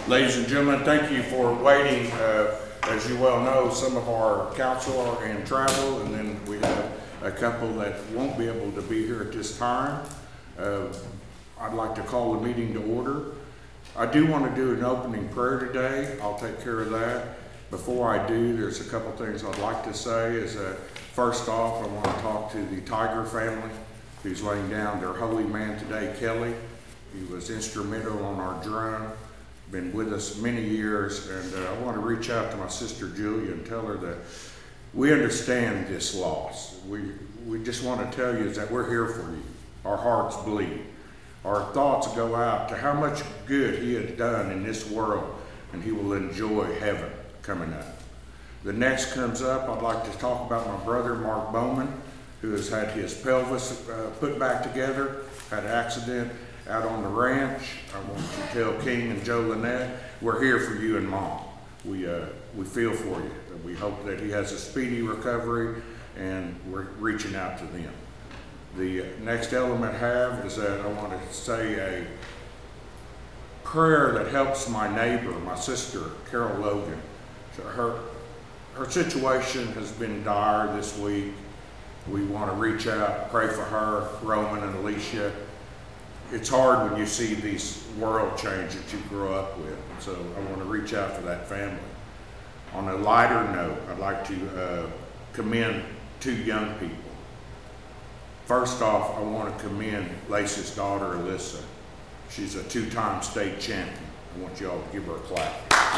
Ladies and gentlemen, thank you for waiting. As you well know, some of our council are in travel, and then we have a couple that won't be able to be here at this time. I'd like to call the meeting to order. I do want to do an opening prayer today. I'll take care of that. Before I do, there's a couple things I'd like to say. First off, I want to talk to the Tiger family who's laying down their holy man today, Kelly. He was instrumental on our drum, been with us many years, and I want to reach out to my sister Julia and tell her that we understand this loss. We just want to tell you is that we're here for you. Our hearts bleed. Our thoughts go out to how much good he has done in this world, and he will enjoy heaven coming up. The next comes up, I'd like to talk about my brother Mark Bowman, who has had his pelvis put back together, had an accident out on the ranch. I want to tell King and Joe Lynette, we're here for you and Mom. We feel for you. We hope that he has a speedy recovery, and we're reaching out to them. The next element I have is that I want to say a prayer that helps my neighbor, my sister, Carol Logan. Her situation has been dire this week. We want to reach out, pray for her, Roman and Alicia. It's hard when you see these world change that you grew up with. So I want to reach out for that family. On a lighter note, I'd like to commend two young people. First off, I want to commend Lacey's daughter, Alyssa. She's a two-time state champion. I want you all to give her a clap.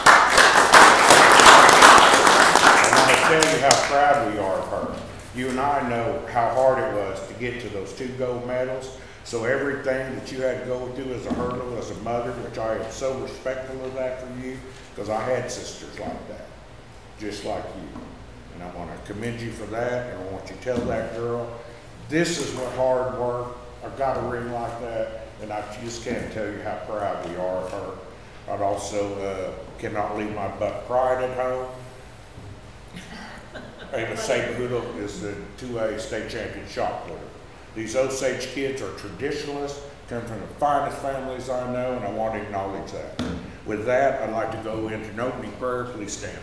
I want to tell you how proud we are of her. You and I know how hard it was to get to those 2 gold medals. So everything that you had to go through as a hurdle, as a mother, which I am so respectful of that for you, because I had sisters like that, just like you. And I want to commend you for that, and I want you to tell that girl, this is what hard work. I've got a ring like that, and I just can't tell you how proud we are of her. I'd also cannot leave my butt pride at home. Ava Sabahudo is the 2A state champion shot putter. These Osage kids are traditionalists, come from the finest families I know, and I want to acknowledge that. With that, I'd like to go into an opening prayer. Please stand.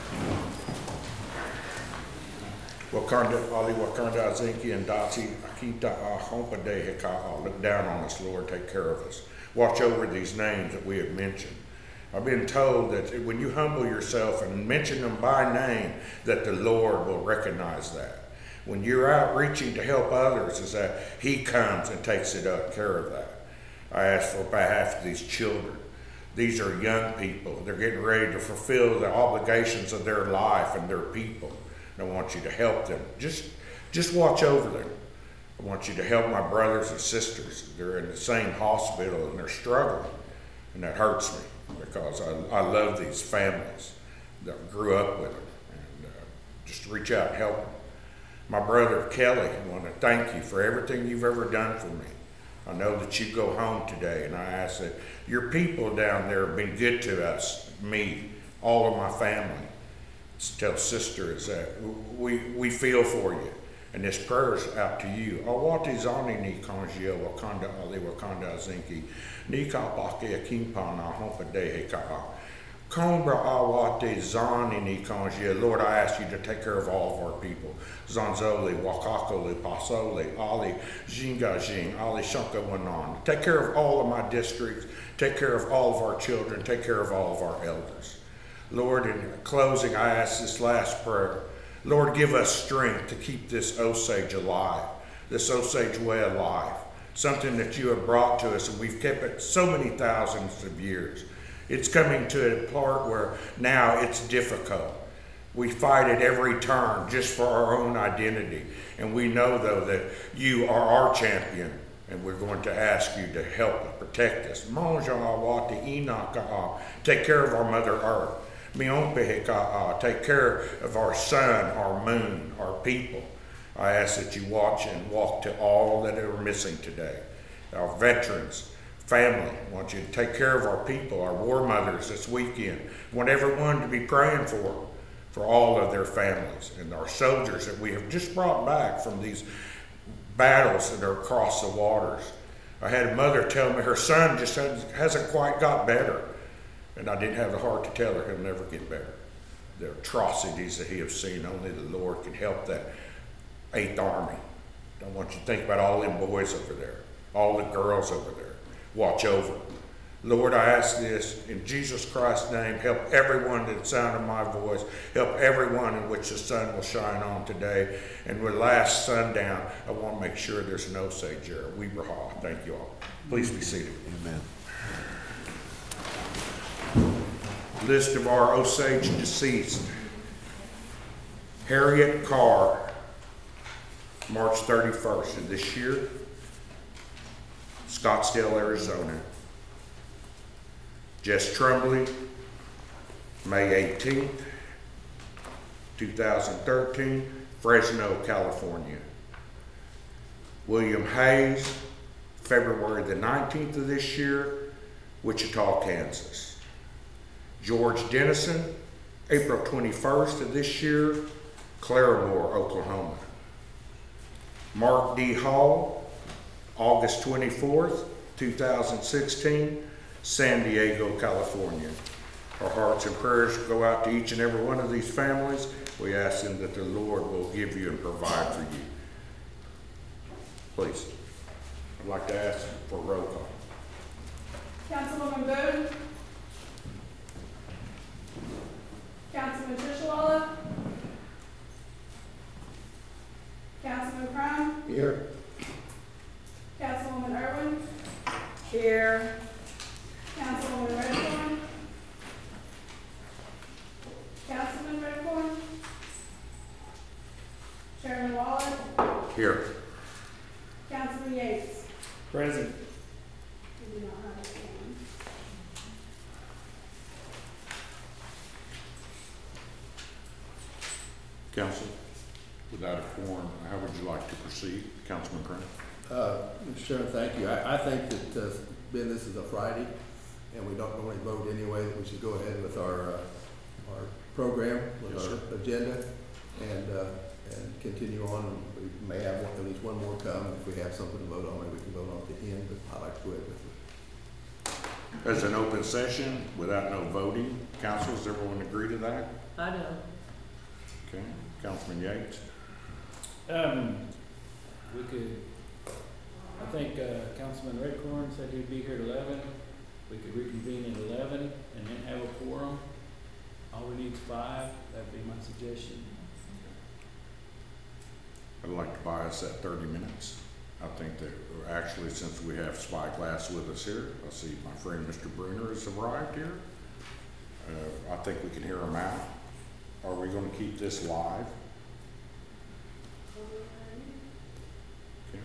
Wakanda, Ali Wakanda, Zinki, and Dati, Akita, Ahompa Heka. Look down on us, Lord, take care of us. Watch over these names that we have mentioned. I've been told that when you humble yourself and mention them by name, that the Lord will recognize that. When you're out reaching to help others, is that he comes and takes care of that. I ask for behalf of these children. These are young people. They're getting ready to fulfill the obligations of their life and their people. And I want you to help them. Just watch over them. I want you to help my brothers and sisters. They're in the same hospital and they're struggling. And that hurts me because I love these families that grew up with them. And just reach out and help them. My brother Kelly, I want to thank you for everything you've ever done for me. I know that you go home today, and I ask that your people down there have been good to us, me, all of my family. Tell sister is that we feel for you, and this prayer is out to you. Awati zani ni kanjia wakanda ali wakanda zinki ni ka pake akimpana hompa dehe ka. Kombra awate zani ni kanjia. Lord, I ask you to take care of all of our people. Zanzoli, Wakakoli, Pasoli, Ali, Jingajing, Ali Shankawanan. Take care of all of my districts. Take care of all of our children. Take care of all of our elders. Lord, in closing, I ask this last prayer. Lord, give us strength to keep this Osage alive, this Osage way alive, something that you have brought to us, and we've kept it so many thousands of years. It's coming to a part where now it's difficult. We fight at every turn just for our own identity. And we know, though, that you are our champion, and we're going to ask you to help us, protect us. Take care of our Mother Earth. Take care of our sun, our moon, our people. I ask that you watch and walk to all that are missing today. Our veterans, family, I want you to take care of our people, our war mothers this weekend. I want everyone to be praying for all of their families and our soldiers that we have just brought back from these battles that are across the waters. I had a mother tell me her son just hasn't quite got better. And I didn't have the heart to tell her he'll never get better. The atrocities that he has seen, only the Lord can help that 8th Army. Don't want you to think about all them boys over there, all the girls over there. Watch over them. Lord, I ask this in Jesus Christ's name. Help everyone to the sound of my voice. Help everyone in which the sun will shine on today. And with last sundown, I want to make sure there's no Osage here at Weber Hall. Thank you all. Please be seated. Amen. List of our Osage deceased. Harriet Carr, March 31st of this year, Scottsdale, Arizona. Jess Trumbley, May 18th, 2013, Fresno, California. William Hayes, February the 19th of this year, Wichita, Kansas. George Dennison, April 21st of this year, Claremore, Oklahoma. Mark D. Hall, August 24th, 2016, San Diego, California. Our hearts and prayers go out to each and every one of these families. We ask them that the Lord will give you and provide for you. Please. I'd like to ask for a roll call. Councilwoman Bowden. Councilman Tishawala. Councilman Crum. Here. Councilwoman Irwin. Here. Councilwoman Redcorn. Councilman Redcorn. Chairman Waller. Here. Councilman Yates. Present. We do not have a quorum. Council, without a quorum, how would you like to proceed? Councilman Crane? Mr. Chairman, thank you. I think that, being this is a Friday, and we don't normally vote anyway, that we should go ahead with our program, with Yes, our sir. agenda, and continue on. We may have at least one more come. If we have something to vote on, maybe we can vote on at the end, but I'd like to go ahead with it. As an open session, without no voting, council, does everyone agree to that? I do. Okay, Councilman Yates? We could, I think, Councilman Redcorn said he'd be here at 11. We could reconvene at 11 and then have a quorum. All we need is 5. That'd be my suggestion. I'd like to buy us that 30 minutes. I think that actually, since we have Spyglass with us here, I see my friend Mr. Bruner has arrived here. I think we can hear him out. Are we going to keep this live? Okay.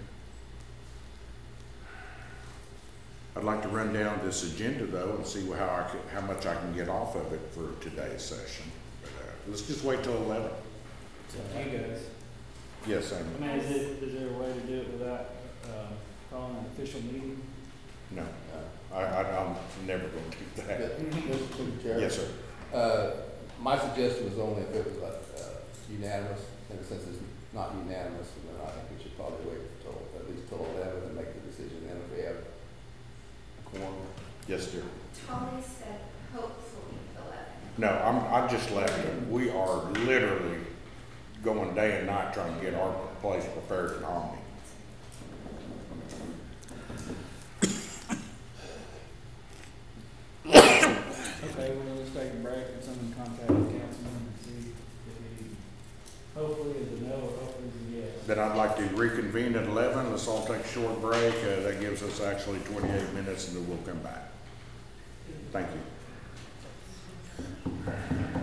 I'd like to run down this agenda though and see how much I can get off of it for today's session. But, let's just wait till 11. So, hey guys. Yes, I mean, is there a way to do it without calling an official meeting? No, I'm never going to do that. Mr. Chair? Yes, sir. My suggestion was only if it was unanimous, and since it's not unanimous, then I think we should probably wait until, at least till 11 and make the decision then if we have a quorum. Yes, dear. Tommy said hopefully 11. No, I just left it. We are literally going day and night trying to get our place prepared in Harmony. Okay, well, let's take a break and someone contact the councilman and see if he, hopefully is a no or hopefully is a yes. Then I'd like to reconvene at 11. Let's all take a short break. That gives us actually 28 minutes and then we'll come back. Thank you.